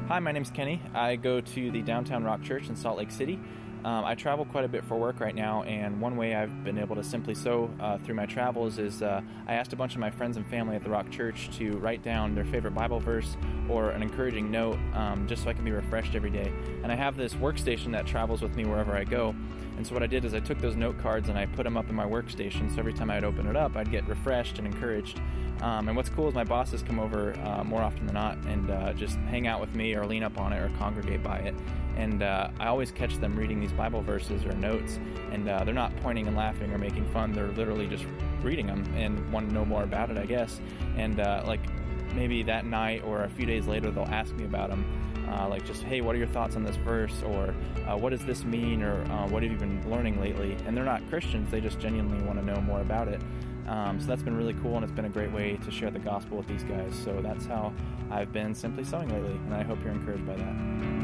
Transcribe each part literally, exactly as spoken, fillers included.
Hi, my name's Kenny. I go to the Downtown Rock Church in Salt Lake City. Um, I travel quite a bit for work right now, and one way I've been able to simply sow uh, through my travels is uh, I asked a bunch of my friends and family at the Rock Church to write down their favorite Bible verse or an encouraging note, um, just so I can be refreshed every day. And I have this workstation that travels with me wherever I go. And so what I did is I took those note cards and I put them up in my workstation, so every time I'd open it up, I'd get refreshed and encouraged. Um, and what's cool is my bosses come over uh, more often than not and uh, just hang out with me or lean up on it or congregate by it. And uh, I always catch them reading these Bible verses or notes, and uh, they're not pointing and laughing or making fun. They're literally just reading them and want to know more about it, I guess. And uh, like maybe that night or a few days later, they'll ask me about them. Uh, like just, hey, what are your thoughts on this verse? Or uh, what does this mean? Or uh, what have you been learning lately? And they're not Christians. They just genuinely want to know more about it. Um, so that's been really cool, and it's been a great way to share the gospel with these guys. So that's how I've been simply sowing lately, and I hope you're encouraged by that.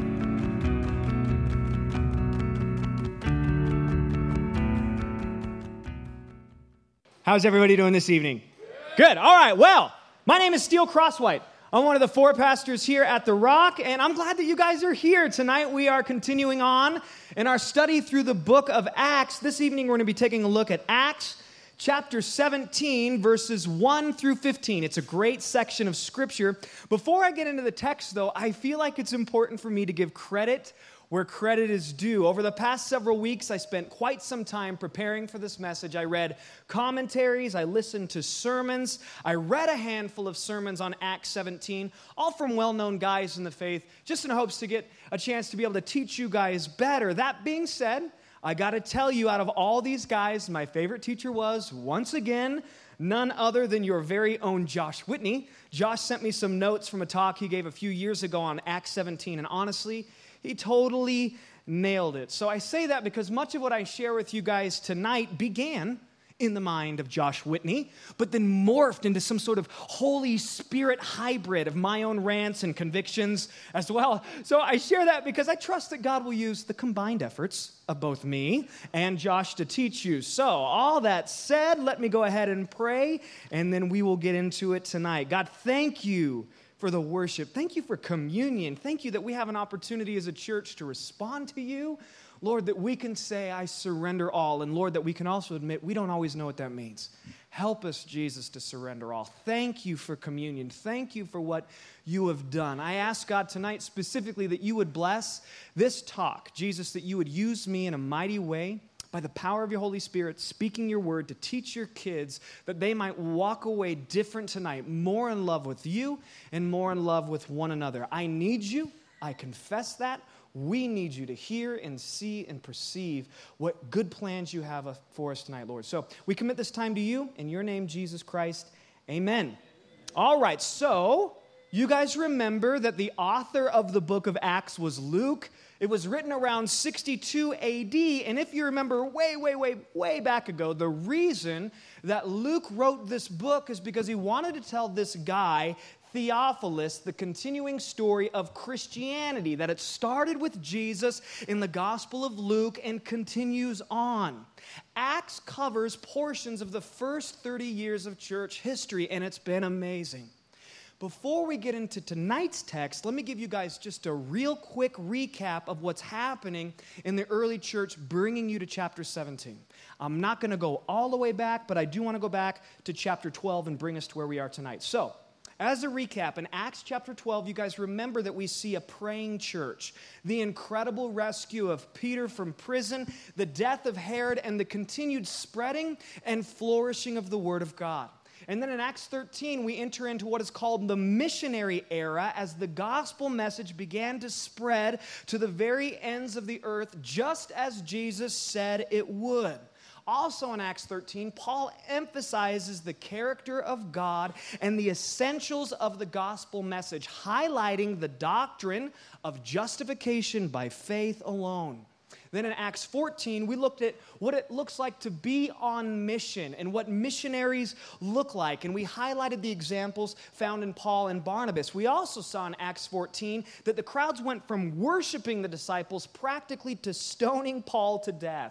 How's everybody doing this evening? Good. All right. Well, my name is Steele Crosswhite. I'm one of the four pastors here at The Rock, and I'm glad that you guys are here. Tonight we are continuing on in our study through the book of Acts. This evening we're going to be taking a look at Acts chapter seventeen, verses one through fifteen. It's a great section of Scripture. Before I get into the text, though, I feel like it's important for me to give credit where credit is due. Over the past several weeks, I spent quite some time preparing for this message. I read commentaries, I listened to sermons, I read a handful of sermons on Acts seventeen, all from well-known guys in the faith, just in hopes to get a chance to be able to teach you guys better. That being said, I got to tell you, out of all these guys, my favorite teacher was, once again, none other than your very own Josh Whitney. Josh sent me some notes from a talk he gave a few years ago on Acts seventeen, and honestly, he totally nailed it. So I say that because much of what I share with you guys tonight began in the mind of Josh Whitney, but then morphed into some sort of Holy Spirit hybrid of my own rants and convictions as well. So I share that because I trust that God will use the combined efforts of both me and Josh to teach you. So all that said, let me go ahead and pray, and then we will get into it tonight. God, thank you for the worship. Thank you for communion. Thank you that we have an opportunity as a church to respond to you. Lord, that we can say, I surrender all. And Lord, that we can also admit we don't always know what that means. Help us, Jesus, to surrender all. Thank you for communion. Thank you for what you have done. I ask God tonight specifically that you would bless this talk. Jesus, that you would use me in a mighty way by the power of your Holy Spirit, speaking your word to teach your kids that they might walk away different tonight, more in love with you and more in love with one another. I need you. I confess that. We need you to hear and see and perceive what good plans you have for us tonight, Lord. So we commit this time to you. In your name, Jesus Christ, amen. All right, so you guys remember that the author of the book of Acts was Luke. It was written around sixty-two A D, and if you remember way, way, way, way back ago, the reason that Luke wrote this book is because he wanted to tell this guy, Theophilus, the continuing story of Christianity, that it started with Jesus in the Gospel of Luke and continues on. Acts covers portions of the first thirty years of church history, and it's been amazing. Before we get into tonight's text, let me give you guys just a real quick recap of what's happening in the early church, bringing you to chapter seventeen. I'm not going to go all the way back, but I do want to go back to chapter twelve and bring us to where we are tonight. So, as a recap, in Acts chapter twelve, you guys remember that we see a praying church, the incredible rescue of Peter from prison, the death of Herod, and the continued spreading and flourishing of the Word of God. And then in Acts thirteen, we enter into what is called the missionary era as the gospel message began to spread to the very ends of the earth, just as Jesus said it would. Also in Acts thirteen, Paul emphasizes the character of God and the essentials of the gospel message, highlighting the doctrine of justification by faith alone. Then in Acts fourteen, we looked at what it looks like to be on mission and what missionaries look like. And we highlighted the examples found in Paul and Barnabas. We also saw in Acts fourteen that the crowds went from worshiping the disciples practically to stoning Paul to death.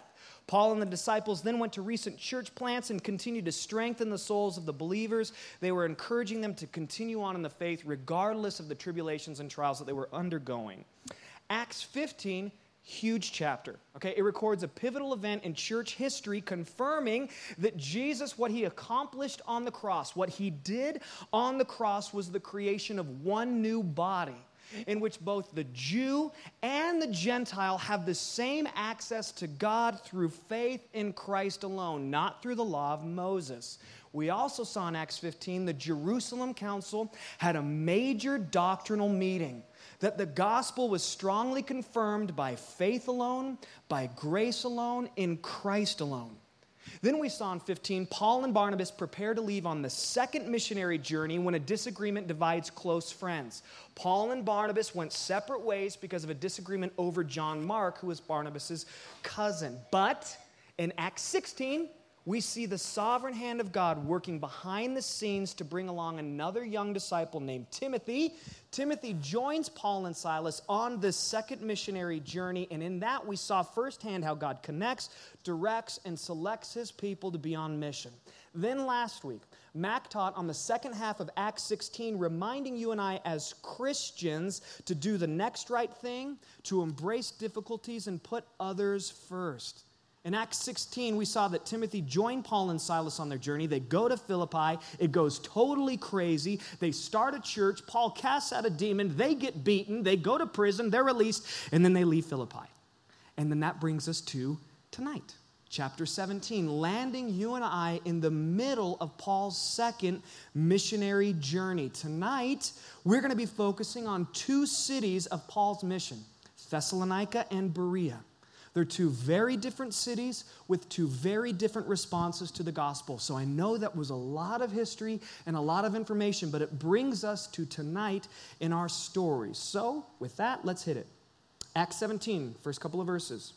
Paul and the disciples then went to recent church plants and continued to strengthen the souls of the believers. They were encouraging them to continue on in the faith regardless of the tribulations and trials that they were undergoing. Acts fifteen, huge chapter, okay? It records a pivotal event in church history confirming that Jesus, what he accomplished on the cross, what he did on the cross was the creation of one new body in which both the Jew and the Gentile have the same access to God through faith in Christ alone, not through the law of Moses. We also saw in Acts fifteen the Jerusalem Council had a major doctrinal meeting, that the gospel was strongly confirmed by faith alone, by grace alone, in Christ alone. Then we saw in fifteen, Paul and Barnabas prepare to leave on the second missionary journey when a disagreement divides close friends. Paul and Barnabas went separate ways because of a disagreement over John Mark, who was Barnabas' cousin. But in Acts sixteen, we see the sovereign hand of God working behind the scenes to bring along another young disciple named Timothy. Timothy joins Paul and Silas on this second missionary journey, and in that we saw firsthand how God connects, directs, and selects his people to be on mission. Then last week, Mac taught on the second half of Acts sixteen, reminding you and I as Christians to do the next right thing, to embrace difficulties, and put others first. In Acts sixteen, we saw that Timothy joined Paul and Silas on their journey. They go to Philippi. It goes totally crazy. They start a church. Paul casts out a demon. They get beaten. They go to prison. They're released. And then they leave Philippi. And then that brings us to tonight, chapter seventeen, landing you and I in the middle of Paul's second missionary journey. Tonight, we're going to be focusing on two cities of Paul's mission, Thessalonica and Berea. They're two very different cities with two very different responses to the gospel. So I know that was a lot of history and a lot of information, but it brings us to tonight in our story. So with that, let's hit it. Acts seventeen, first couple of verses.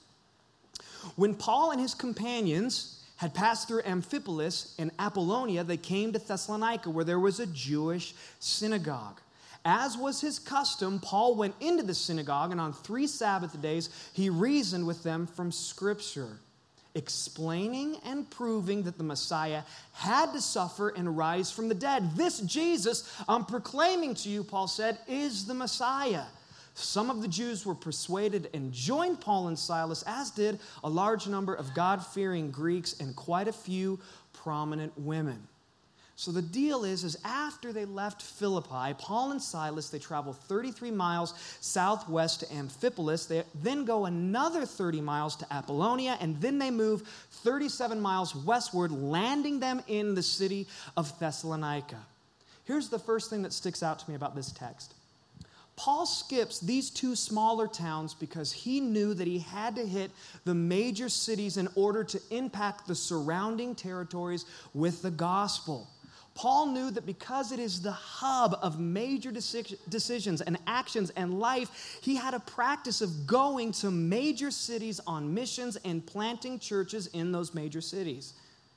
When Paul and his companions had passed through Amphipolis and Apollonia, they came to Thessalonica, where there was a Jewish synagogue. As was his custom, Paul went into the synagogue, and on three Sabbath days, he reasoned with them from Scripture, explaining and proving that the Messiah had to suffer and rise from the dead. This Jesus I'm proclaiming to you, Paul said, is the Messiah. Some of the Jews were persuaded and joined Paul and Silas, as did a large number of God-fearing Greeks and quite a few prominent women. So the deal is, is after they left Philippi, Paul and Silas, they travel thirty-three miles southwest to Amphipolis. They then go another thirty miles to Apollonia, and then they move thirty-seven miles westward, landing them in the city of Thessalonica. Here's the first thing that sticks out to me about this text. Paul skips these two smaller towns because he knew that he had to hit the major cities in order to impact the surrounding territories with the gospel. Paul knew that because it is the hub of major decisions and actions and life, he had a practice of going to major cities on missions and planting churches in those major cities.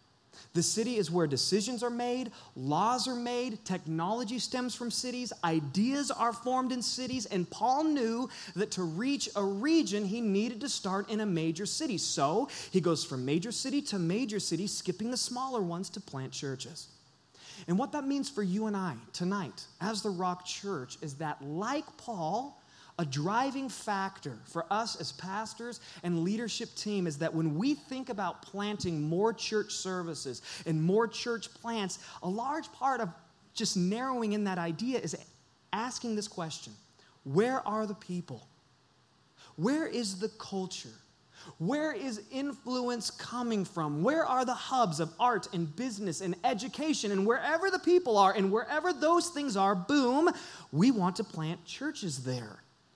The city is where decisions are made, laws are made, technology stems from cities, ideas are formed in cities, and Paul knew that to reach a region, he needed to start in a major city. So he goes from major city to major city, skipping the smaller ones to plant churches. And what that means for you and I tonight as the Rock Church is that, like Paul, a driving factor for us as pastors and leadership team is that when we think about planting more church services and more church plants, a large part of just narrowing in that idea is asking this question: where are the people? Where is the culture? Where is influence coming from? Where are the hubs of art and business and education? And wherever the people are and wherever those things are, boom, we want to plant churches there.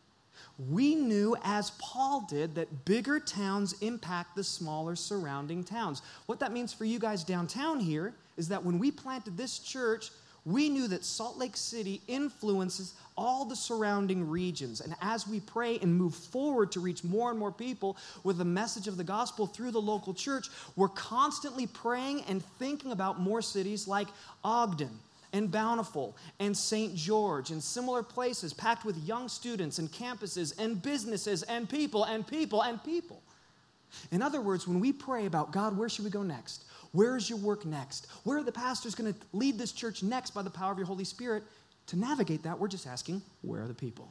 We knew, as Paul did, that bigger towns impact the smaller surrounding towns. What that means for you guys downtown here is that when we planted this church, we knew that Salt Lake City influences all the surrounding regions. And as we pray and move forward to reach more and more people with the message of the gospel through the local church, we're constantly praying and thinking about more cities like Ogden and Bountiful and Saint George and similar places packed with young students and campuses and businesses and people and people and people. In other words, when we pray about, God, where should we go next? Where is your work next? Where are the pastors going to lead this church next by the power of your Holy Spirit? To navigate that, we're just asking, where are the people?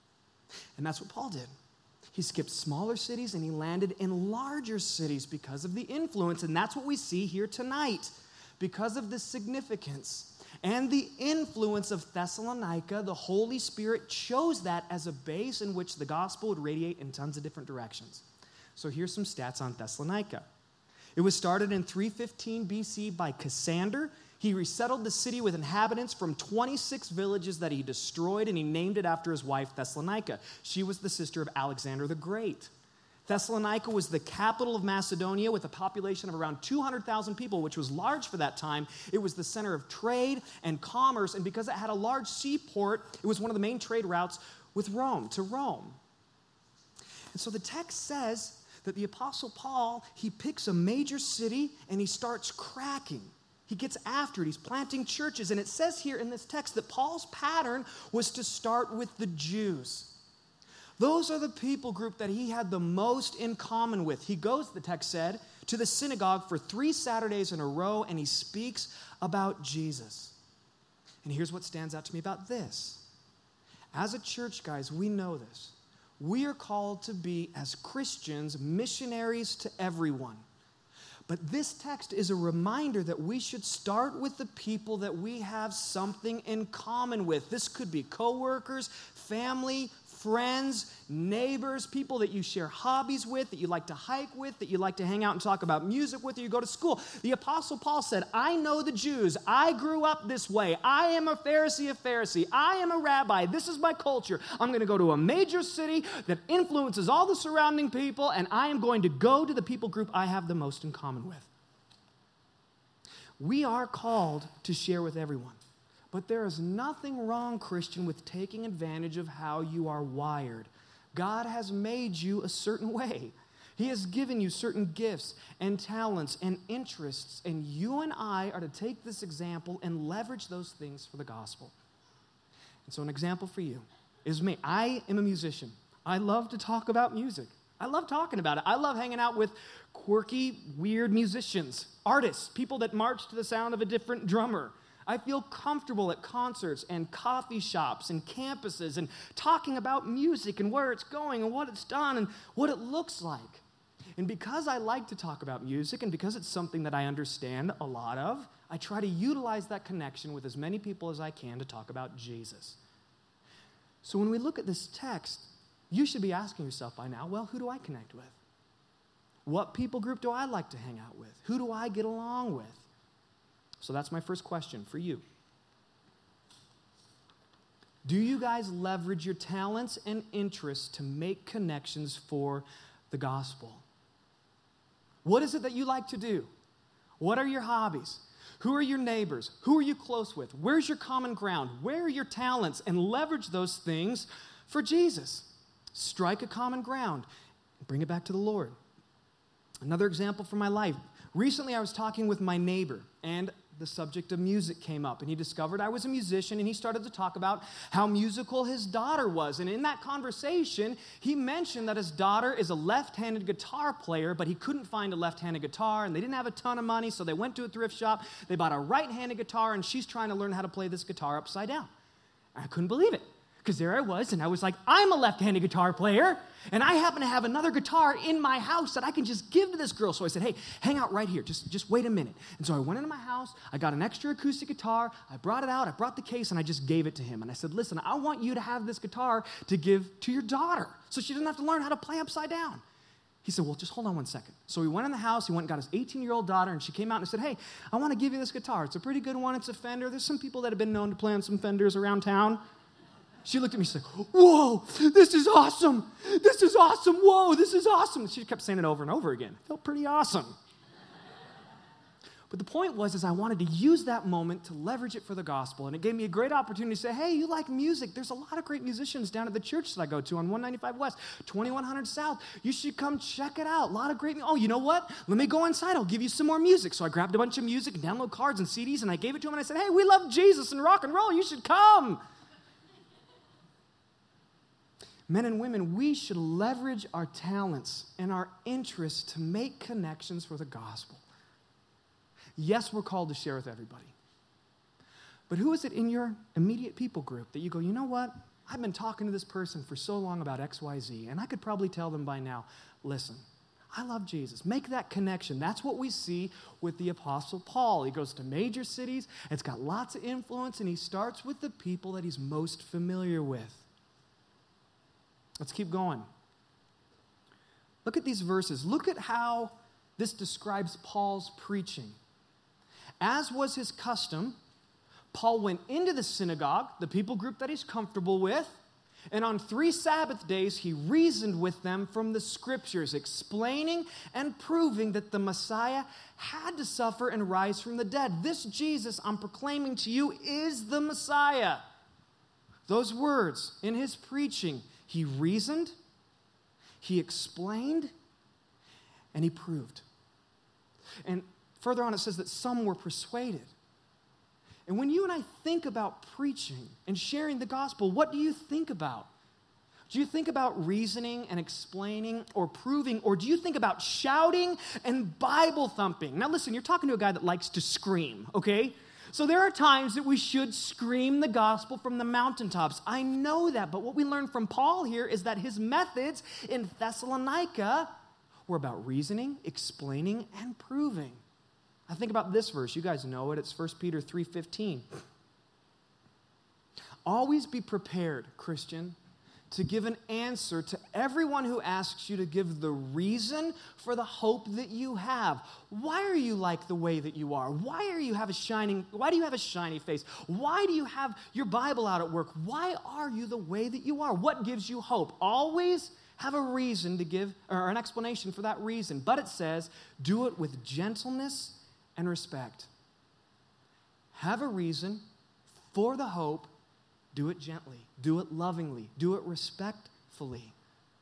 And that's what Paul did. He skipped smaller cities and he landed in larger cities because of the influence. And that's what we see here tonight. Because of the significance and the influence of Thessalonica, the Holy Spirit chose that as a base in which the gospel would radiate in tons of different directions. So here's some stats on Thessalonica. It was started in three fifteen B C by Cassander. He resettled the city with inhabitants from twenty-six villages that he destroyed, and he named it after his wife Thessalonica. She was the sister of Alexander the Great. Thessalonica was the capital of Macedonia with a population of around two hundred thousand people, which was large for that time. It was the center of trade and commerce, and because it had a large seaport, it was one of the main trade routes with Rome, to Rome. And so the text says that the Apostle Paul, he picks a major city and he starts cracking. He gets after it. He's planting churches. And it says here in this text that Paul's pattern was to start with the Jews. Those are the people group that he had the most in common with. He goes, the text said, to the synagogue for three Saturdays in a row, and he speaks about Jesus. And here's what stands out to me about this. As a church, guys, we know this. We are called to be, as Christians, missionaries to everyone. But this text is a reminder that we should start with the people that we have something in common with. This could be coworkers, family, friends, neighbors, people that you share hobbies with, that you like to hike with, that you like to hang out and talk about music with, or you go to school. The Apostle Paul said, I know the Jews. I grew up this way. I am a Pharisee of Pharisee. I am a rabbi. This is my culture. I'm going to go to a major city that influences all the surrounding people, and I am going to go to the people group I have the most in common with. We are called to share with everyone. But there is nothing wrong, Christian, with taking advantage of how you are wired. God has made you a certain way. He has given you certain gifts and talents and interests, and you and I are to take this example and leverage those things for the gospel. And so an example for you is me. I am a musician. I love to talk about music. I love talking about it. I love hanging out with quirky, weird musicians, artists, people that march to the sound of a different drummer. I feel comfortable at concerts and coffee shops and campuses and talking about music and where it's going and what it's done and what it looks like. And because I like to talk about music and because it's something that I understand a lot of, I try to utilize that connection with as many people as I can to talk about Jesus. So when we look at this text, you should be asking yourself by now, well, who do I connect with? What people group do I like to hang out with? Who do I get along with? So that's my first question for you. Do you guys leverage your talents and interests to make connections for the gospel? What is it that you like to do? What are your hobbies? Who are your neighbors? Who are you close with? Where's your common ground? Where are your talents? And leverage those things for Jesus. Strike a common ground. Bring it back to the Lord. Another example from my life. Recently, I was talking with my neighbor, and the subject of music came up, and he discovered I was a musician, and he started to talk about how musical his daughter was. And in that conversation, he mentioned that his daughter is a left-handed guitar player, but he couldn't find a left-handed guitar, and they didn't have a ton of money, so they went to a thrift shop. They bought a right-handed guitar, and she's trying to learn how to play this guitar upside down. I couldn't believe it. Because there I was, and I was like, I'm a left-handed guitar player, and I happen to have another guitar in my house that I can just give to this girl. So I said, hey, hang out right here. Just, just wait a minute. And so I went into my house. I got an extra acoustic guitar. I brought it out. I brought the case, and I just gave it to him. And I said, listen, I want you to have this guitar to give to your daughter so she doesn't have to learn how to play upside down. He said, well, just hold on one second. So we went in the house. He went and got his eighteen-year-old daughter, and she came out and said, hey, I want to give you this guitar. It's a pretty good one. It's a Fender. There's some people that have been known to play on some Fenders around town. She looked at me and said, whoa, this is awesome. This is awesome. Whoa, this is awesome. She kept saying it over and over again. It felt pretty awesome. But the point was is I wanted to use that moment to leverage it for the gospel. And it gave me a great opportunity to say, hey, you like music. There's a lot of great musicians down at the church that I go to on one ninety-five West, twenty-one hundred South. You should come check it out. A lot of great music. Oh, you know what? Let me go inside. I'll give you some more music. So I grabbed a bunch of music and download cards and C Ds, and I gave it to him. And I said, hey, we love Jesus and rock and roll. You should come. Men and women, we should leverage our talents and our interests to make connections for the gospel. Yes, we're called to share with everybody. But who is it in your immediate people group that you go, you know what? I've been talking to this person for so long about X Y Z, and I could probably tell them by now, listen, I love Jesus. Make that connection. That's what we see with the Apostle Paul. He goes to major cities, it's got lots of influence, and he starts with the people that he's most familiar with. Let's keep going. Look at these verses. Look at how this describes Paul's preaching. As was his custom, Paul went into the synagogue, the people group that he's comfortable with, and on three Sabbath days, he reasoned with them from the Scriptures, explaining and proving that the Messiah had to suffer and rise from the dead. This Jesus I'm proclaiming to you is the Messiah. Those words in his preaching, he reasoned, he explained, and he proved. And further on, it says that some were persuaded. And when you and I think about preaching and sharing the gospel, what do you think about? Do you think about reasoning and explaining or proving, or do you think about shouting and Bible thumping? Now listen, you're talking to a guy that likes to scream, okay? So there are times that we should scream the gospel from the mountaintops. I know that, but what we learn from Paul here is that his methods in Thessalonica were about reasoning, explaining, and proving. I think about this verse. You guys know it. It's First Peter three fifteen. Always be prepared, Christian, to give an answer to everyone who asks you to give the reason for the hope that you have. Why are you like the way that you are? Why are you have a shining, why do you have a shiny face? Why do you have your Bible out at work? Why are you the way that you are? What gives you hope? Always have a reason to give, or an explanation for that reason. But it says, do it with gentleness and respect. Have a reason for the hope. Do it gently. Do it lovingly. Do it respectfully.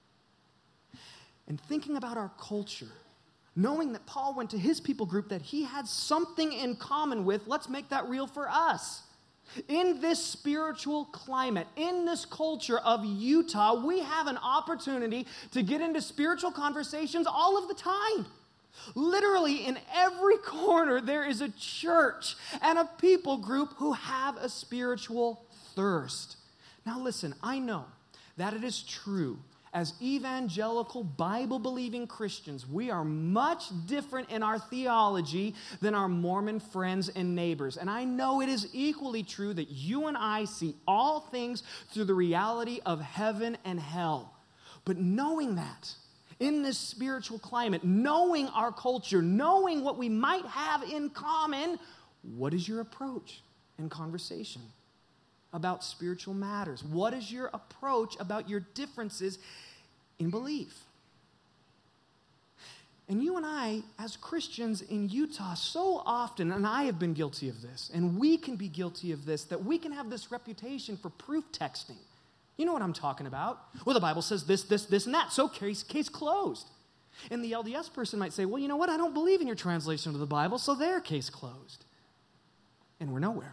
And thinking about our culture, knowing that Paul went to his people group that he had something in common with, let's make that real for us. In this spiritual climate, in this culture of Utah, we have an opportunity to get into spiritual conversations all of the time. Literally, in every corner, there is a church and a people group who have a spiritual thirst. Now listen, I know that it is true. As evangelical, Bible-believing Christians, we are much different in our theology than our Mormon friends and neighbors. And I know it is equally true that you and I see all things through the reality of heaven and hell. But knowing that, in this spiritual climate, knowing our culture, knowing what we might have in common, what is your approach in conversation about spiritual matters? What is your approach about your differences in belief? And you and I, as Christians in Utah, so often, and I have been guilty of this, and we can be guilty of this, that we can have this reputation for proof texting. You know what I'm talking about. Well, the Bible says this, this, this, and that, so case, case closed. And the L D S person might say, well, you know what, I don't believe in your translation of the Bible, so their case closed. And we're nowhere.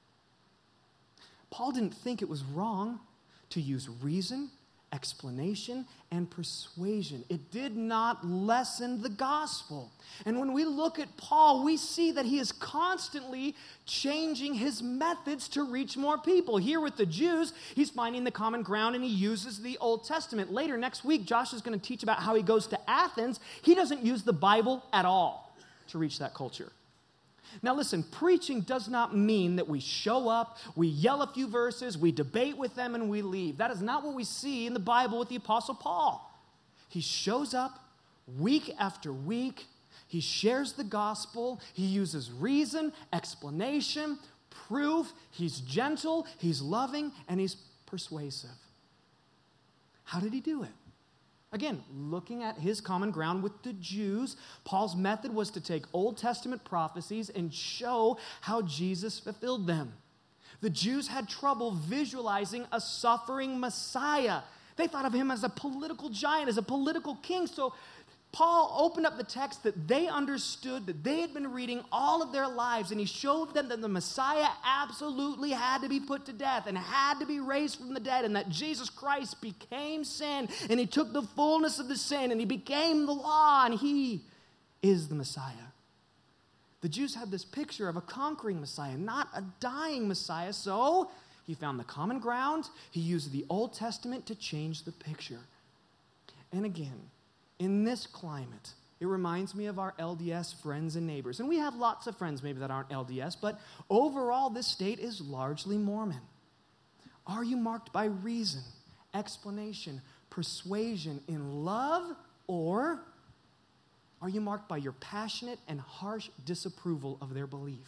Paul didn't think it was wrong to use reason, explanation, and persuasion. It did not lessen the gospel. And when we look at Paul, we see that he is constantly changing his methods to reach more people. Here with the Jews, he's finding the common ground and he uses the Old Testament. Later next week, Josh is going to teach about how he goes to Athens. He doesn't use the Bible at all to reach that culture. Now listen, preaching does not mean that we show up, we yell a few verses, we debate with them, and we leave. That is not what we see in the Bible with the Apostle Paul. He shows up week after week. He shares the gospel. He uses reason, explanation, proof. He's gentle, he's loving, and he's persuasive. How did he do it? Again, looking at his common ground with the Jews, Paul's method was to take Old Testament prophecies and show how Jesus fulfilled them. The Jews had trouble visualizing a suffering Messiah. They thought of him as a political giant, as a political king. So Paul opened up the text that they understood, that they had been reading all of their lives, and he showed them that the Messiah absolutely had to be put to death and had to be raised from the dead, and that Jesus Christ became sin, and he took the fullness of the sin, and he became the law, and he is the Messiah. The Jews had this picture of a conquering Messiah, not a dying Messiah, so he found the common ground. He used the Old Testament to change the picture. And again, in this climate, it reminds me of our L D S friends and neighbors. And we have lots of friends maybe that aren't L D S, but overall this state is largely Mormon. Are you marked by reason, explanation, persuasion in love, or are you marked by your passionate and harsh disapproval of their belief?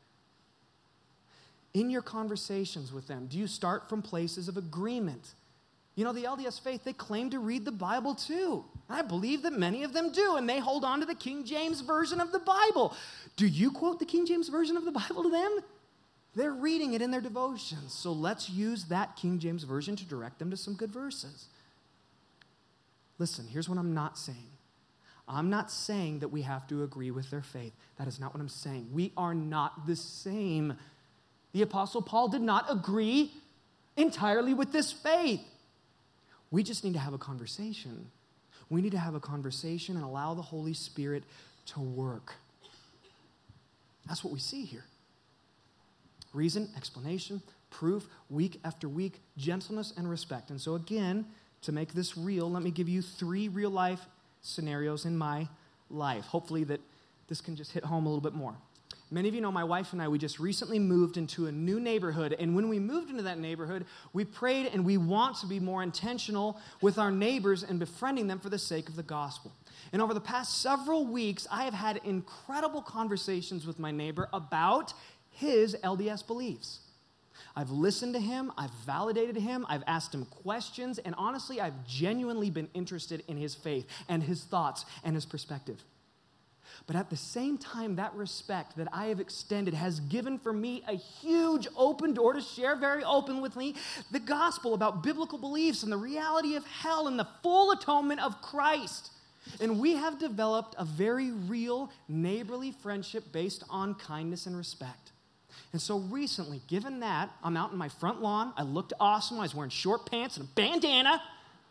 In your conversations with them, do you start from places of agreement? You know, the L D S faith, they claim to read the Bible too. I believe that many of them do, and they hold on to the King James Version of the Bible. Do you quote the King James Version of the Bible to them? They're reading it in their devotions, so let's use that King James Version to direct them to some good verses. Listen, here's what I'm not saying. I'm not saying that we have to agree with their faith. That is not what I'm saying. We are not the same. The Apostle Paul did not agree entirely with this faith. We just need to have a conversation. We need to have a conversation and allow the Holy Spirit to work. That's what we see here. Reason, explanation, proof, week after week, gentleness and respect. And so again, to make this real, let me give you three real-life scenarios in my life. Hopefully that this can just hit home a little bit more. Many of you know my wife and I, we just recently moved into a new neighborhood. And when we moved into that neighborhood, we prayed and we want to be more intentional with our neighbors and befriending them for the sake of the gospel. And over the past several weeks, I have had incredible conversations with my neighbor about his L D S beliefs. I've listened to him, I've validated him, I've asked him questions, and honestly, I've genuinely been interested in his faith and his thoughts and his perspective. But at the same time, that respect that I have extended has given for me a huge open door to share very open with me the gospel about biblical beliefs and the reality of hell and the full atonement of Christ. And we have developed a very real neighborly friendship based on kindness and respect. And so recently, given that, I'm out in my front lawn. I looked awesome. I was wearing short pants and a bandana.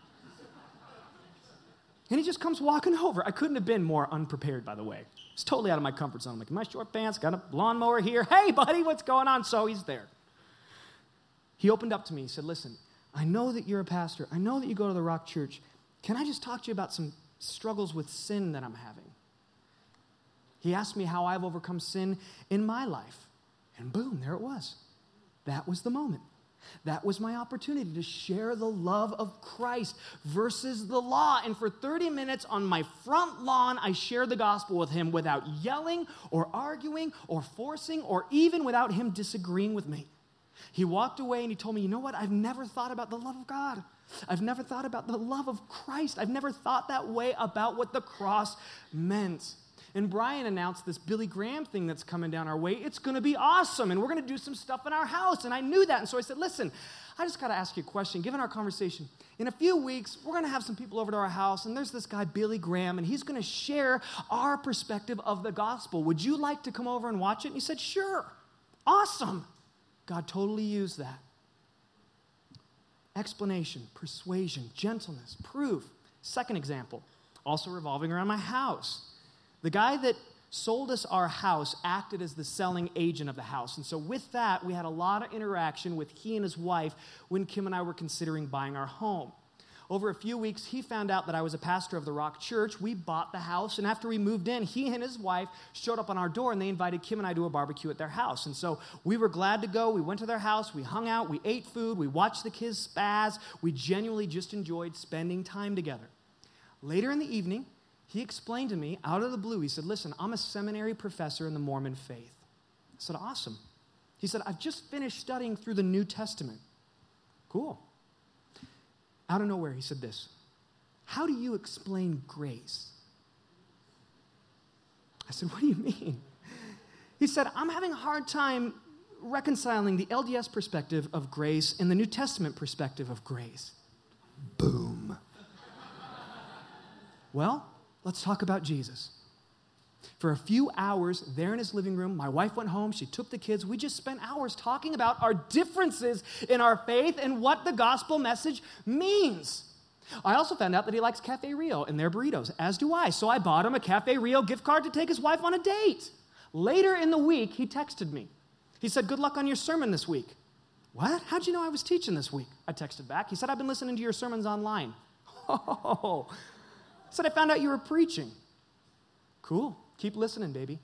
And he just comes walking over. I couldn't have been more unprepared, by the way. It's totally out of my comfort zone. I'm like, in my short pants, got a lawnmower here. Hey, buddy, what's going on? So he's there. He opened up to me. He said, listen, I know that you're a pastor. I know that you go to the Rock Church. Can I just talk to you about some struggles with sin that I'm having? He asked me how I've overcome sin in my life. And boom, there it was. That was the moment. That was my opportunity to share the love of Christ versus the law. And for thirty minutes on my front lawn, I shared the gospel with him without yelling or arguing or forcing or even without him disagreeing with me. He walked away and he told me, you know what? I've never thought about the love of God. I've never thought about the love of Christ. I've never thought that way about what the cross meant. And Brian announced this Billy Graham thing that's coming down our way. It's going to be awesome, and we're going to do some stuff in our house. And I knew that, and so I said, listen, I just got to ask you a question. Given our conversation, in a few weeks, we're going to have some people over to our house, and there's this guy, Billy Graham, and he's going to share our perspective of the gospel. Would you like to come over and watch it? And he said, sure. Awesome. God totally used that. Explanation, persuasion, gentleness, proof. Second example, also revolving around my house. The guy that sold us our house acted as the selling agent of the house. And so with that, we had a lot of interaction with he and his wife when Kim and I were considering buying our home. Over a few weeks, he found out that I was a pastor of the Rock Church. We bought the house, and after we moved in, he and his wife showed up on our door, and they invited Kim and I to a barbecue at their house. And so we were glad to go. We went to their house. We hung out. We ate food. We watched the kids spaz. We genuinely just enjoyed spending time together. Later in the evening, he explained to me, out of the blue, he said, listen, I'm a seminary professor in the Mormon faith. I said, awesome. He said, I've just finished studying through the New Testament. Cool. Out of nowhere, he said this, how do you explain grace? I said, what do you mean? He said, I'm having a hard time reconciling the L D S perspective of grace and the New Testament perspective of grace. Boom. Well, Let's talk about Jesus. For a few hours there in his living room, my wife went home, she took the kids. We just spent hours talking about our differences in our faith and what the gospel message means. I also found out that he likes Cafe Rio and their burritos, as do I. So I bought him a Cafe Rio gift card to take his wife on a date. Later in the week, he texted me. He said, good luck on your sermon this week. What? How'd you know I was teaching this week? I texted back. He said, I've been listening to your sermons online. Oh, I said, I found out you were preaching. Cool. Keep listening, baby.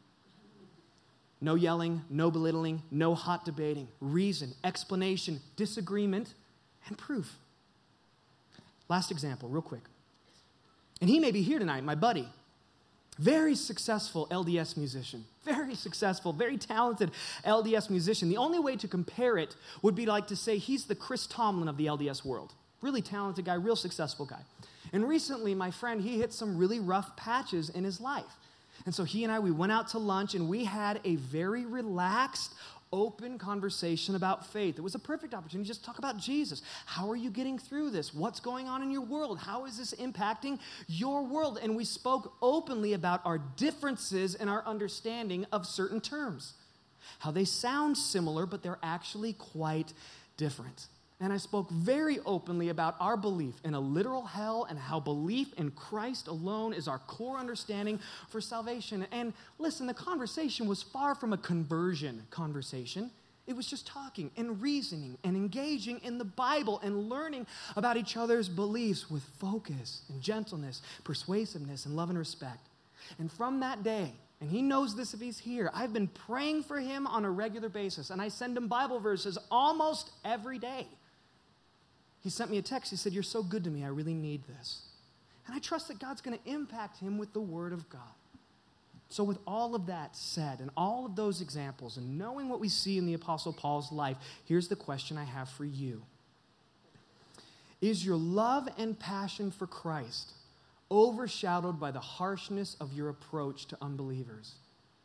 No yelling, no belittling, no hot debating, reason, explanation, disagreement, and proof. Last example, real quick. And he may be here tonight, my buddy. Very successful L D S musician. Very successful, very talented L D S musician. The only way to compare it would be like to say he's the Chris Tomlin of the L D S world. Really talented guy, real successful guy. And recently, my friend, he hit some really rough patches in his life. And so he and I, we went out to lunch, and we had a very relaxed, open conversation about faith. It was a perfect opportunity to just talk about Jesus. How are you getting through this? What's going on in your world? How is this impacting your world? And we spoke openly about our differences in our understanding of certain terms. How they sound similar, but they're actually quite different. And I spoke very openly about our belief in a literal hell and how belief in Christ alone is our core understanding for salvation. And listen, the conversation was far from a conversion conversation. It was just talking and reasoning and engaging in the Bible and learning about each other's beliefs with focus and gentleness, persuasiveness, and love and respect. And from that day, and he knows this if he's here, I've been praying for him on a regular basis, and I send him Bible verses almost every day. He sent me a text. He said, you're so good to me. I really need this. And I trust that God's going to impact him with the Word of God. So with all of that said, and all of those examples, and knowing what we see in the Apostle Paul's life, here's the question I have for you. Is your love and passion for Christ overshadowed by the harshness of your approach to unbelievers?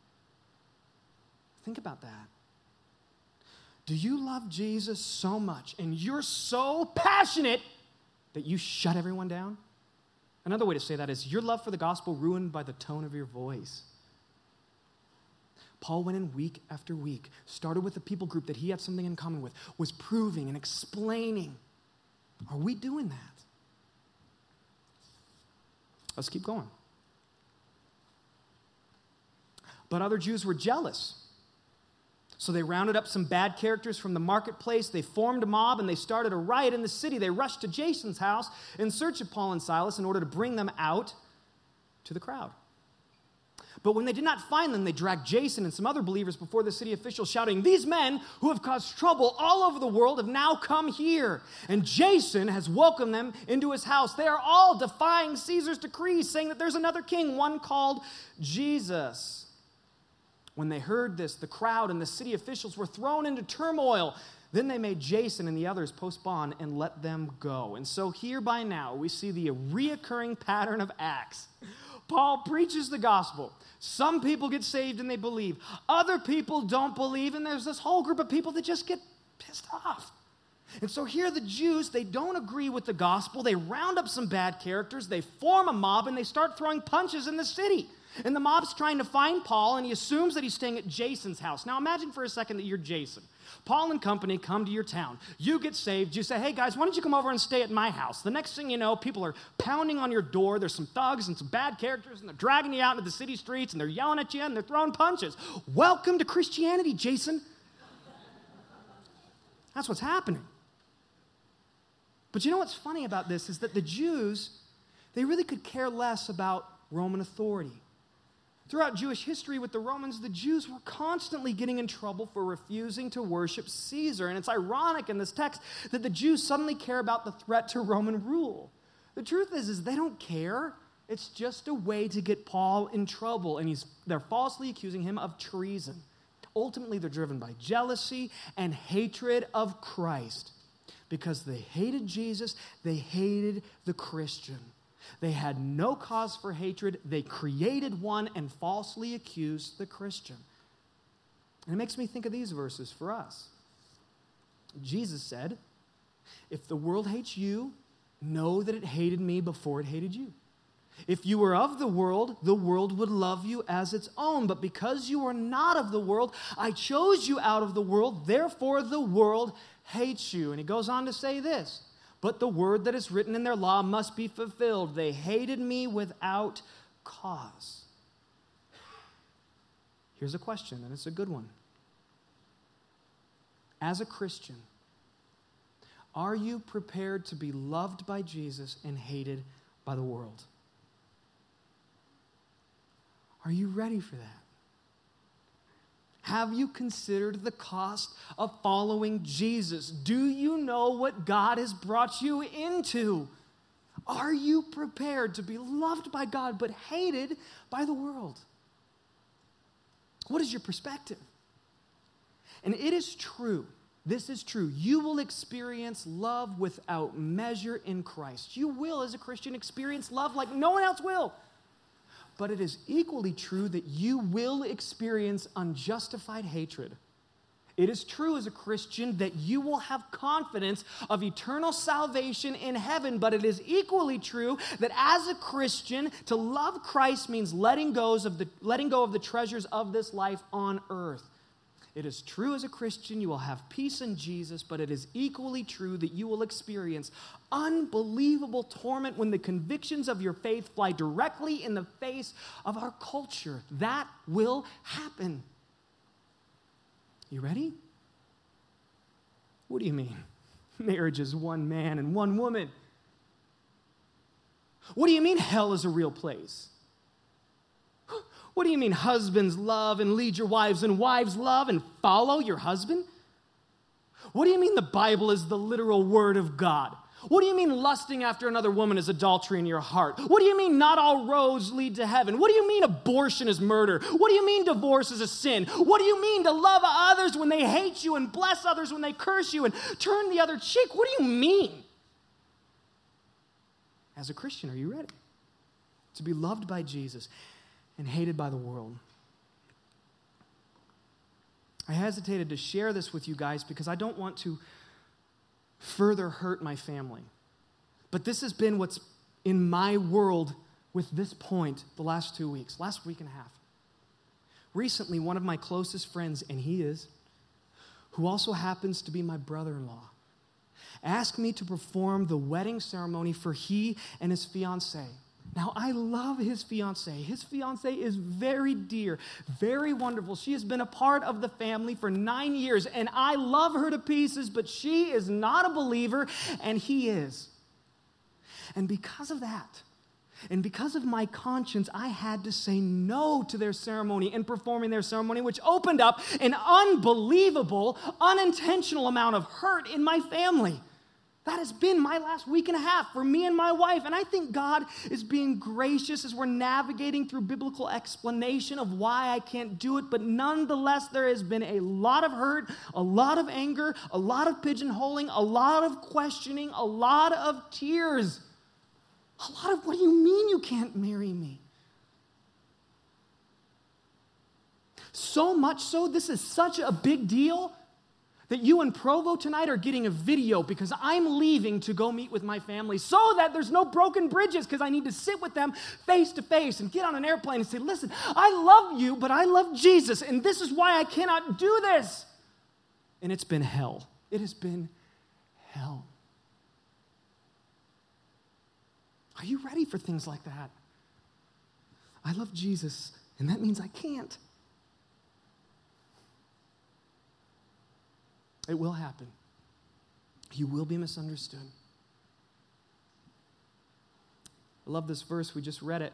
Think about that. Do you love Jesus so much and you're so passionate that you shut everyone down? Another way to say that is your love for the gospel ruined by the tone of your voice. Paul went in week after week, started with a people group that he had something in common with, was proving and explaining. Are we doing that? Let's keep going. But other Jews were jealous. So they rounded up some bad characters from the marketplace. They formed a mob and they started a riot in the city. They rushed to Jason's house in search of Paul and Silas in order to bring them out to the crowd. But when they did not find them, they dragged Jason and some other believers before the city officials, shouting, these men who have caused trouble all over the world have now come here. And Jason has welcomed them into his house. They are all defying Caesar's decrees, saying that there's another king, one called Jesus. When they heard this, the crowd and the city officials were thrown into turmoil. Then they made Jason and the others post bond and let them go. And so here by now, we see the reoccurring pattern of Acts. Paul preaches the gospel. Some people get saved and they believe. Other people don't believe, and there's this whole group of people that just get pissed off. And so here the Jews, they don't agree with the gospel. They round up some bad characters. They form a mob, and they start throwing punches in the city. And the mob's trying to find Paul, and he assumes that he's staying at Jason's house. Now imagine for a second that you're Jason. Paul and company come to your town. You get saved. You say, hey guys, why don't you come over and stay at my house? The next thing you know, people are pounding on your door. There's some thugs and some bad characters, and they're dragging you out into the city streets, and they're yelling at you, and they're throwing punches. Welcome to Christianity, Jason. That's what's happening. But you know what's funny about this is that the Jews, they really could care less about Roman authority. Throughout Jewish history with the Romans, the Jews were constantly getting in trouble for refusing to worship Caesar. And it's ironic in this text that the Jews suddenly care about the threat to Roman rule. The truth is, is they don't care. It's just a way to get Paul in trouble. And he's, they're falsely accusing him of treason. Ultimately, they're driven by jealousy and hatred of Christ. Because they hated Jesus, they hated the Christian. They had no cause for hatred. They created one and falsely accused the Christian. And it makes me think of these verses for us. Jesus said, if the world hates you, know that it hated me before it hated you. If you were of the world, the world would love you as its own. But because you are not of the world, I chose you out of the world. Therefore, the world hates you. And he goes on to say this, but the word that is written in their law must be fulfilled. They hated me without cause. Here's a question, and it's a good one. As a Christian, are you prepared to be loved by Jesus and hated by the world? Are you ready for that? Have you considered the cost of following Jesus? Do you know what God has brought you into? Are you prepared to be loved by God but hated by the world? What is your perspective? And it is true. This is true. You will experience love without measure in Christ. You will, as a Christian, experience love like no one else will. But it is equally true that you will experience unjustified hatred. It is true as a Christian that you will have confidence of eternal salvation in heaven, but it is equally true that as a Christian, to love Christ means letting go of the, letting go of the treasures of this life on earth. It is true as a Christian you will have peace in Jesus, but it is equally true that you will experience unbelievable torment when the convictions of your faith fly directly in the face of our culture. That will happen. You ready? What do you mean? Marriage is one man and one woman. What do you mean hell is a real place? What do you mean husbands love and lead your wives and wives love and follow your husband? What do you mean the Bible is the literal word of God? What do you mean lusting after another woman is adultery in your heart? What do you mean not all roads lead to heaven? What do you mean abortion is murder? What do you mean divorce is a sin? What do you mean to love others when they hate you and bless others when they curse you and turn the other cheek? What do you mean? As a Christian, are you ready to be loved by Jesus and hated by the world? I hesitated to share this with you guys because I don't want to further hurt my family. But this has been what's in my world with this point the last two weeks, last week and a half. Recently, one of my closest friends, and he is, who also happens to be my brother-in-law, asked me to perform the wedding ceremony for he and his fiancée. Now, I love his fiancée. His fiancée is very dear, very wonderful. She has been a part of the family for nine years, and I love her to pieces, but she is not a believer, and he is. And because of that, and because of my conscience, I had to say no to their ceremony and performing their ceremony, which opened up an unbelievable, unintentional amount of hurt in my family. That has been my last week and a half for me and my wife. And I think God is being gracious as we're navigating through biblical explanation of why I can't do it. But nonetheless, there has been a lot of hurt, a lot of anger, a lot of pigeonholing, a lot of questioning, a lot of tears. A lot of, what do you mean you can't marry me? So much so, this is such a big deal that you and Provo tonight are getting a video because I'm leaving to go meet with my family so that there's no broken bridges, because I need to sit with them face to face and get on an airplane and say, listen, I love you, but I love Jesus, and this is why I cannot do this. And it's been hell. It has been hell. Are you ready for things like that? I love Jesus, and that means I can't. It will happen. You will be misunderstood. I love this verse. We just read it.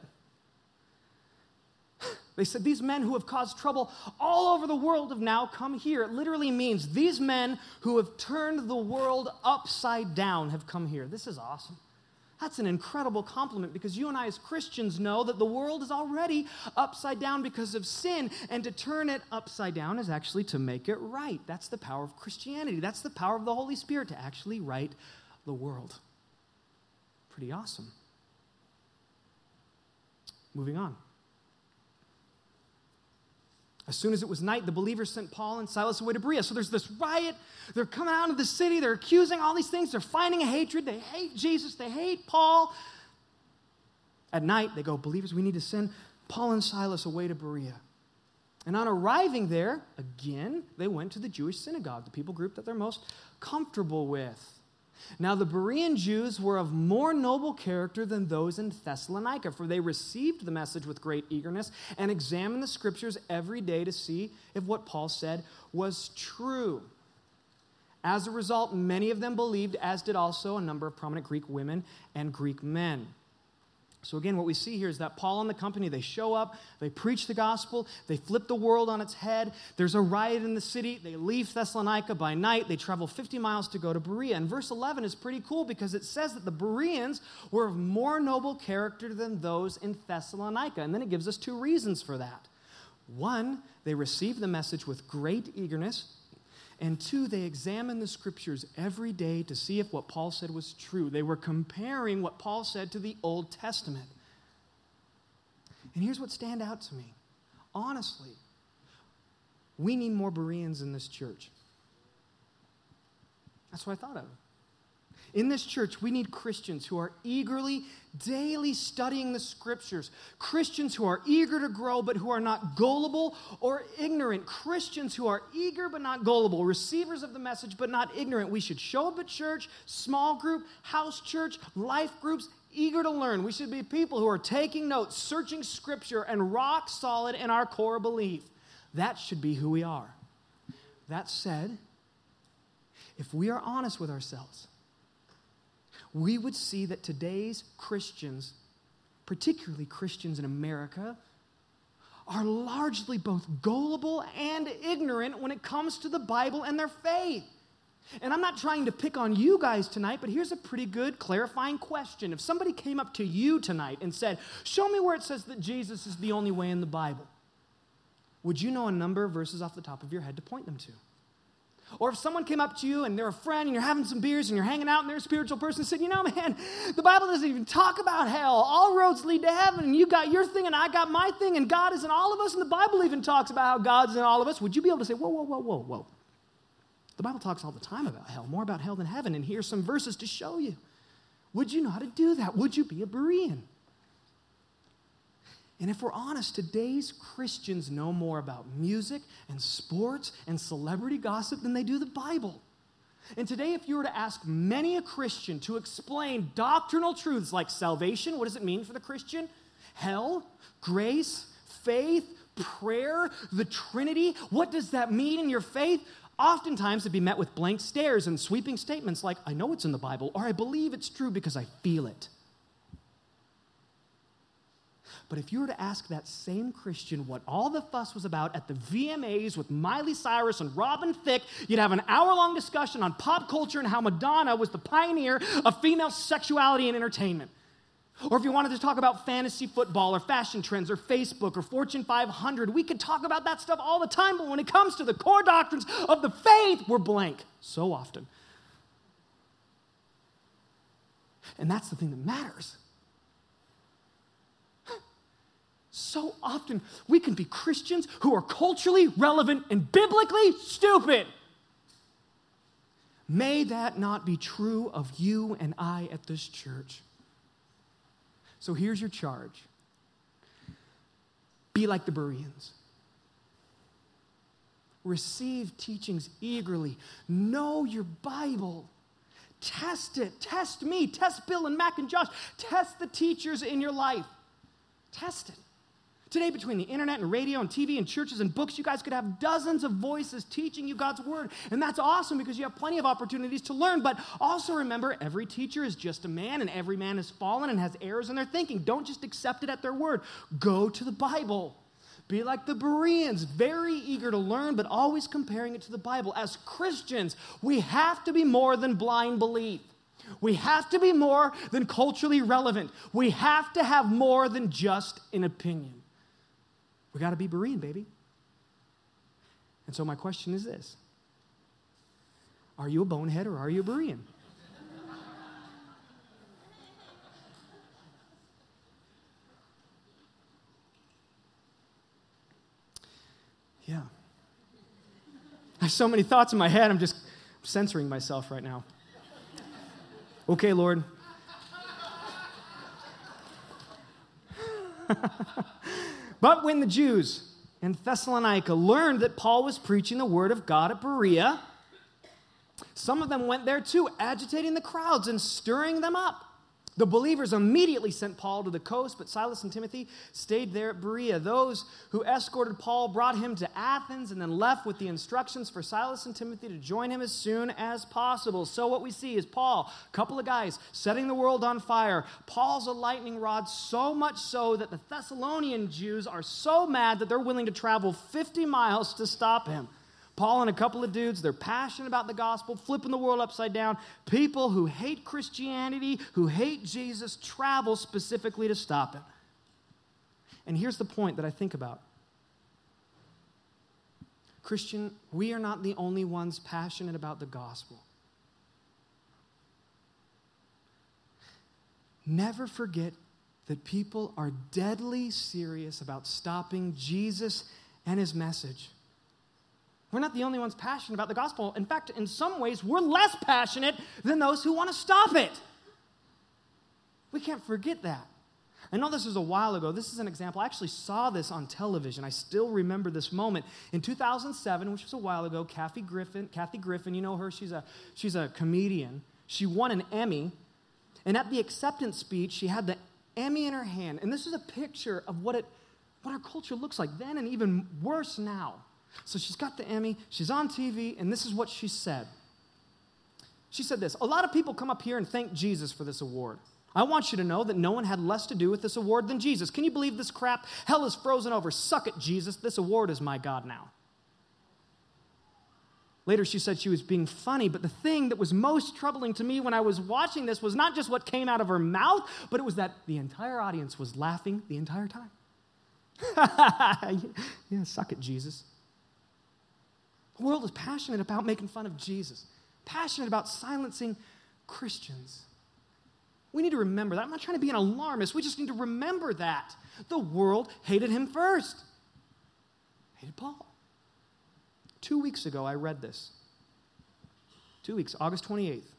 They said, these men who have caused trouble all over the world have now come here. It literally means these men who have turned the world upside down have come here. This is awesome. That's an incredible compliment, because you and I as Christians know that the world is already upside down because of sin, and to turn it upside down is actually to make it right. That's the power of Christianity. That's the power of the Holy Spirit to actually right the world. Pretty awesome. Moving on. As soon as it was night, the believers sent Paul and Silas away to Berea. So there's this riot. They're coming out of the city. They're accusing all these things. They're finding a hatred. They hate Jesus. They hate Paul. At night, they go, believers, we need to send Paul and Silas away to Berea. And on arriving there, again, they went to the Jewish synagogue, the people group that they're most comfortable with. Now, the Berean Jews were of more noble character than those in Thessalonica, for they received the message with great eagerness and examined the scriptures every day to see if what Paul said was true. As a result, many of them believed, as did also a number of prominent Greek women and Greek men. So again, what we see here is that Paul and the company, they show up, they preach the gospel, they flip the world on its head. There's a riot in the city. They leave Thessalonica by night. They travel fifty miles to go to Berea. And verse eleven is pretty cool because it says that the Bereans were of more noble character than those in Thessalonica. And then it gives us two reasons for that. One, they received the message with great eagerness. And two, they examined the scriptures every day to see if what Paul said was true. They were comparing what Paul said to the Old Testament. And here's what stand out to me. Honestly, we need more Bereans in this church. That's what I thought of. In this church, we need Christians who are eagerly, daily studying the scriptures. Christians who are eager to grow, but who are not gullible or ignorant. Christians who are eager, but not gullible. Receivers of the message, but not ignorant. We should show up at church, small group, house church, life groups, eager to learn. We should be people who are taking notes, searching scripture, and rock solid in our core belief. That should be who we are. That said, if we are honest with ourselves, we would see that today's Christians, particularly Christians in America, are largely both gullible and ignorant when it comes to the Bible and their faith. And I'm not trying to pick on you guys tonight, but here's a pretty good clarifying question. If somebody came up to you tonight and said, show me where it says that Jesus is the only way in the Bible, would you know a number of verses off the top of your head to point them to? Or if someone came up to you and they're a friend and you're having some beers and you're hanging out and they're a spiritual person and said, you know, man, the Bible doesn't even talk about hell. All roads lead to heaven and you got your thing and I got my thing and God is in all of us and the Bible even talks about how God's in all of us. Would you be able to say, whoa, whoa, whoa, whoa, whoa. The Bible talks all the time about hell, more about hell than heaven, and here's some verses to show you. Would you know how to do that? Would you be a Berean? And if we're honest, today's Christians know more about music and sports and celebrity gossip than they do the Bible. And today, if you were to ask many a Christian to explain doctrinal truths like salvation, what does it mean for the Christian? Hell, grace, faith, prayer, the Trinity, what does that mean in your faith? Oftentimes it'd be met with blank stares and sweeping statements like, I know it's in the Bible, or I believe it's true because I feel it. But if you were to ask that same Christian what all the fuss was about at the V M As with Miley Cyrus and Robin Thicke, you'd have an hour-long discussion on pop culture and how Madonna was the pioneer of female sexuality and entertainment. Or if you wanted to talk about fantasy football or fashion trends or Facebook or Fortune five hundred, we could talk about that stuff all the time, but when it comes to the core doctrines of the faith, we're blank so often. And that's the thing that matters. So often, we can be Christians who are culturally relevant and biblically stupid. May that not be true of you and I at this church. So here's your charge. Be like the Bereans. Receive teachings eagerly. Know your Bible. Test it. Test me. Test Bill and Mac and Josh. Test the teachers in your life. Test it. Today, between the internet and radio and T V and churches and books, you guys could have dozens of voices teaching you God's word. And that's awesome because you have plenty of opportunities to learn. But also remember, every teacher is just a man, and every man is fallen and has errors in their thinking. Don't just accept it at their word. Go to the Bible. Be like the Bereans, very eager to learn, but always comparing it to the Bible. As Christians, we have to be more than blind belief. We have to be more than culturally relevant. We have to have more than just an opinion. We got to be Berean, baby. And so my question is this. Are you a bonehead or are you a Berean? Yeah. I have so many thoughts in my head, I'm just censoring myself right now. Okay, Lord. But when the Jews in Thessalonica learned that Paul was preaching the word of God at Berea, some of them went there too, agitating the crowds and stirring them up. The believers immediately sent Paul to the coast, but Silas and Timothy stayed there at Berea. Those who escorted Paul brought him to Athens and then left with the instructions for Silas and Timothy to join him as soon as possible. So what we see is Paul, a couple of guys, setting the world on fire. Paul's a lightning rod, so much so that the Thessalonian Jews are so mad that they're willing to travel fifty miles to stop him. Paul and a couple of dudes, they're passionate about the gospel, flipping the world upside down. People who hate Christianity, who hate Jesus, travel specifically to stop him. And here's the point that I think about. Christian, we are not the only ones passionate about the gospel. Never forget that people are deadly serious about stopping Jesus and his message. We're not the only ones passionate about the gospel. In fact, in some ways, we're less passionate than those who want to stop it. We can't forget that. I know this was a while ago. This is an example. I actually saw this on television. I still remember this moment. In two thousand seven, which was a while ago, Kathy Griffin, Kathy Griffin, you know her, she's a, she's a comedian. She won an Emmy. And at the acceptance speech, she had the Emmy in her hand. And this is a picture of what it, what our culture looks like then and even worse now. So she's got the Emmy, she's on T V, and this is what she said. She said this: a lot of people come up here and thank Jesus for this award. I want you to know that no one had less to do with this award than Jesus. Can you believe this crap? Hell is frozen over. Suck it, Jesus. This award is my God now. Later, she said she was being funny, but the thing that was most troubling to me when I was watching this was not just what came out of her mouth, but it was that the entire audience was laughing the entire time. Yeah, suck it, Jesus. The world is passionate about making fun of Jesus, passionate about silencing Christians. We need to remember that. I'm not trying to be an alarmist. We just need to remember that. The world hated him first. Hated Paul. Two weeks ago, I read this. Two weeks, August twenty-eighth.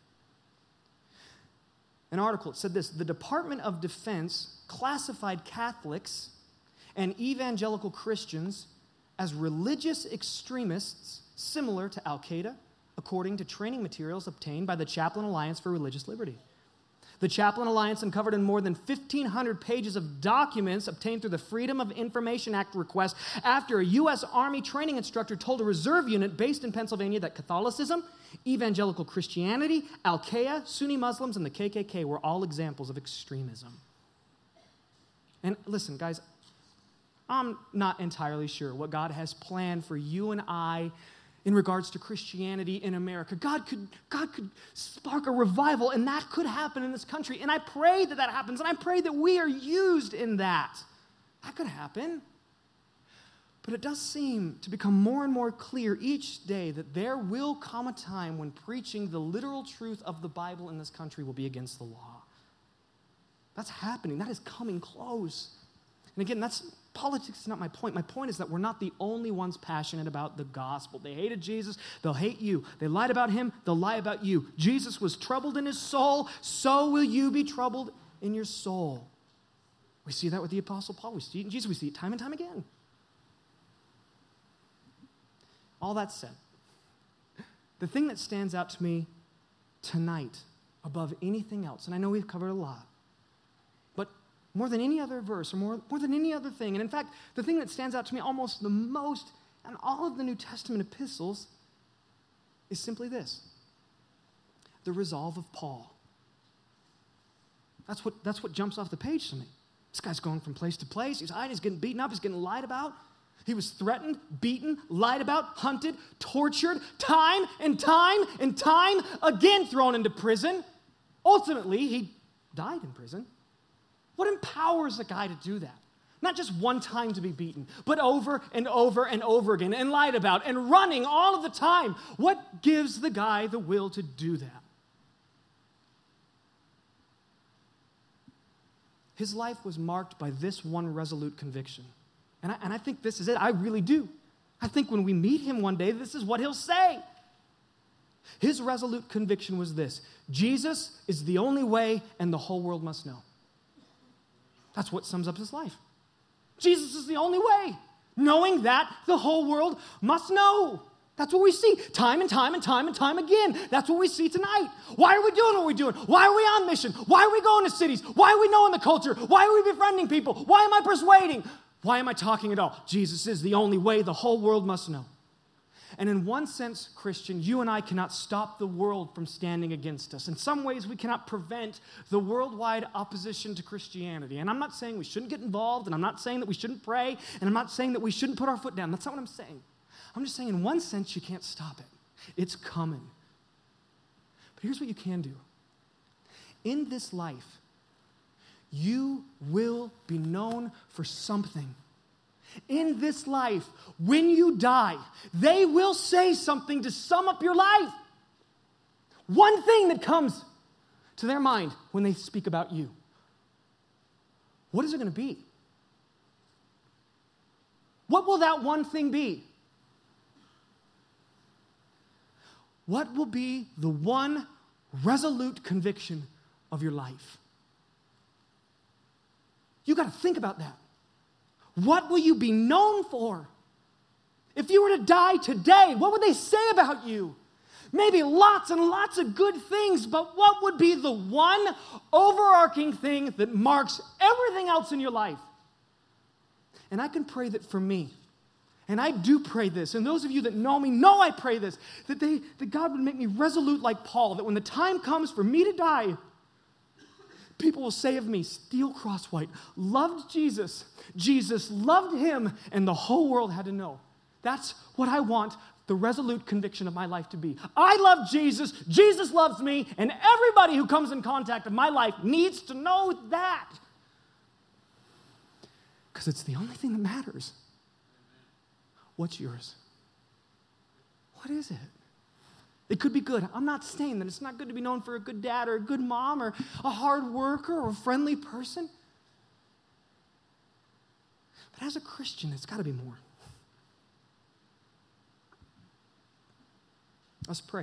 An article, it said this: the Department of Defense classified Catholics and evangelical Christians as religious extremists similar to Al-Qaeda, according to training materials obtained by the Chaplain Alliance for Religious Liberty. The Chaplain Alliance uncovered in more than fifteen hundred pages of documents obtained through the Freedom of Information Act request after a U S Army training instructor told a reserve unit based in Pennsylvania that Catholicism, evangelical Christianity, Al-Qaeda, Sunni Muslims, and the K K K were all examples of extremism. And listen, guys, I'm not entirely sure what God has planned for you and I in regards to Christianity in America. God could, God could spark a revival, and that could happen in this country. And I pray that that happens, and I pray that we are used in that. That could happen. But it does seem to become more and more clear each day that there will come a time when preaching the literal truth of the Bible in this country will be against the law. That's happening. That is coming close. And again, that's politics is not my point. My point is that we're not the only ones passionate about the gospel. They hated Jesus. They'll hate you. They lied about him. They'll lie about you. Jesus was troubled in his soul. So will you be troubled in your soul. We see that with the Apostle Paul. We see it in Jesus. We see it time and time again. All that said, the thing that stands out to me tonight above anything else, and I know we've covered a lot, more than any other verse, or more, more than any other thing. And in fact, the thing that stands out to me almost the most in all of the New Testament epistles is simply this: the resolve of Paul. That's what, that's what jumps off the page to me. This guy's going from place to place. He's hiding, he's getting beaten up, he's getting lied about. He was threatened, beaten, lied about, hunted, tortured, time and time and time again thrown into prison. Ultimately, he died in prison. What empowers a guy to do that? Not just one time to be beaten, but over and over and over again, and lied about, and running all of the time. What gives the guy the will to do that? His life was marked by this one resolute conviction. And I, and I think this is it. I really do. I think when we meet him one day, this is what he'll say. His resolute conviction was this: Jesus is the only way, and the whole world must know. That's what sums up his life. Jesus is the only way. Knowing that the whole world must know. That's what we see time and time and time and time again. That's what we see tonight. Why are we doing what we're doing? Why are we on mission? Why are we going to cities? Why are we knowing the culture? Why are we befriending people? Why am I persuading? Why am I talking at all? Jesus is the only way. The whole world must know. And in one sense, Christian, you and I cannot stop the world from standing against us. In some ways, we cannot prevent the worldwide opposition to Christianity. And I'm not saying we shouldn't get involved, and I'm not saying that we shouldn't pray, and I'm not saying that we shouldn't put our foot down. That's not what I'm saying. I'm just saying in one sense, you can't stop it. It's coming. But here's what you can do. In this life, you will be known for something. In this life, when you die, they will say something to sum up your life. One thing that comes to their mind when they speak about you. What is it going to be? What will that one thing be? What will be the one resolute conviction of your life? You got to think about that. What will you be known for? If you were to die today, what would they say about you? Maybe lots and lots of good things, but what would be the one overarching thing that marks everything else in your life? And I can pray that for me, and I do pray this, and those of you that know me know I pray this, that, they, that God would make me resolute like Paul, that when the time comes for me to die, people will say of me, Steele Crosswhite loved Jesus, Jesus loved him, and the whole world had to know. That's what I want the resolute conviction of my life to be. I love Jesus, Jesus loves me, and everybody who comes in contact with my life needs to know that. Because it's the only thing that matters. What's yours? What is it? It could be good. I'm not saying that it's not good to be known for a good dad or a good mom or a hard worker or a friendly person. But as a Christian, it's got to be more. Let's pray.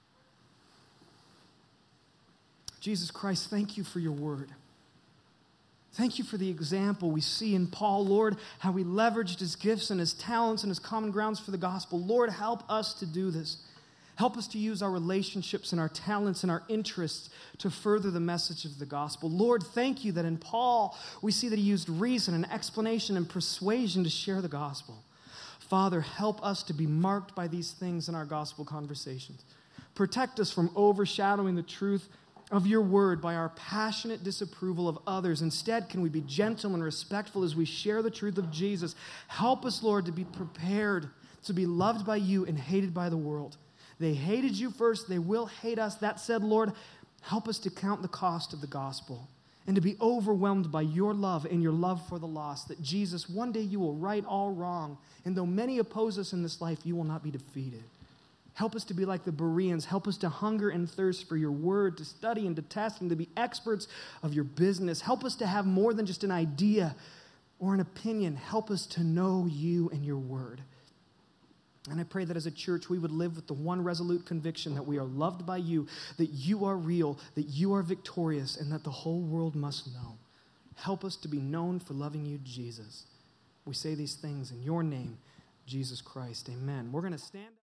Jesus Christ, thank you for your word. Thank you for the example we see in Paul, Lord, how he leveraged his gifts and his talents and his common grounds for the gospel. Lord, help us to do this. Help us to use our relationships and our talents and our interests to further the message of the gospel. Lord, thank you that in Paul, we see that he used reason and explanation and persuasion to share the gospel. Father, help us to be marked by these things in our gospel conversations. Protect us from overshadowing the truth of your word by our passionate disapproval of others. Instead, can we be gentle and respectful as we share the truth of Jesus? Help us, Lord, to be prepared to be loved by you and hated by the world. They hated you first, they will hate us. That said, Lord, help us to count the cost of the gospel and to be overwhelmed by your love and your love for the lost, that Jesus, one day you will right all wrong, and though many oppose us in this life, you will not be defeated. Help us to be like the Bereans. Help us to hunger and thirst for your word, to study and to test and to be experts of your business. Help us to have more than just an idea or an opinion. Help us to know you and your word. And I pray that as a church, we would live with the one resolute conviction that we are loved by you, that you are real, that you are victorious, and that the whole world must know. Help us to be known for loving you, Jesus. We say these things in your name, Jesus Christ. Amen. We're going to stand